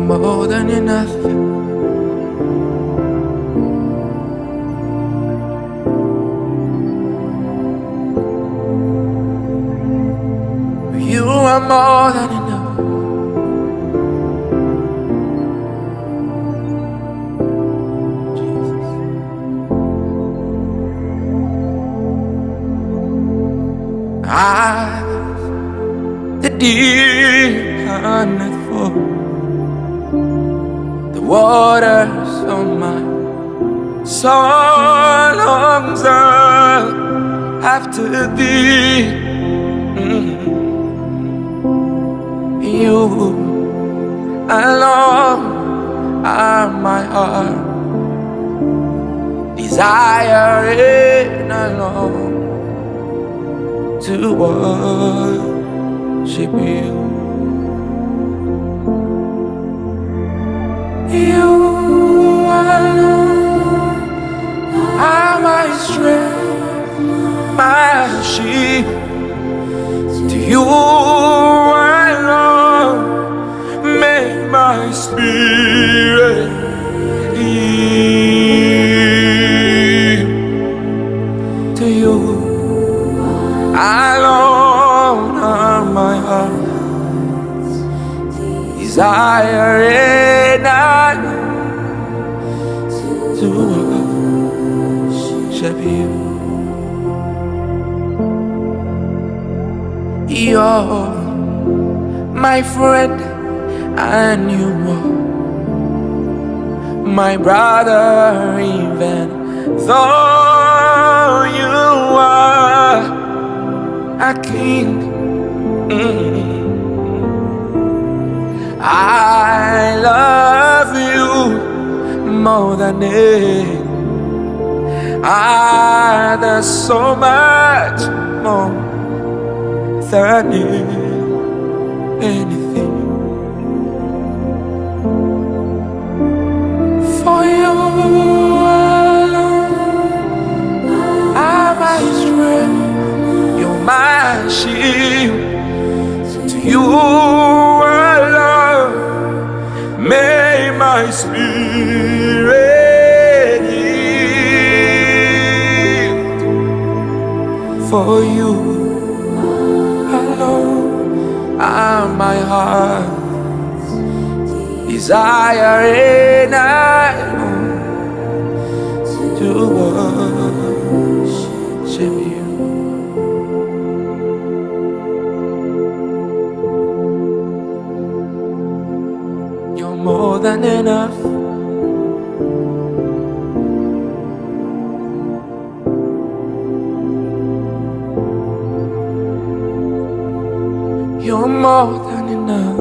more than enough. You are more than enough. Jesus. The deep hunger for the waters of my soul longs after thee. You alone are my heart desiring alone to worship you. You alone are my strength, my shield. To you alone make my spirit yield. To you alone are my heart's desire, and I to worship you. You're my friend, and you are my brother, even though you are a king. I love you more than there's so much more than anything. For you alone are my strength, you're my shield. To you alone may my spirit yield. For you alone are my heart's desire, and I to worship you. You're more than enough. You're more than enough.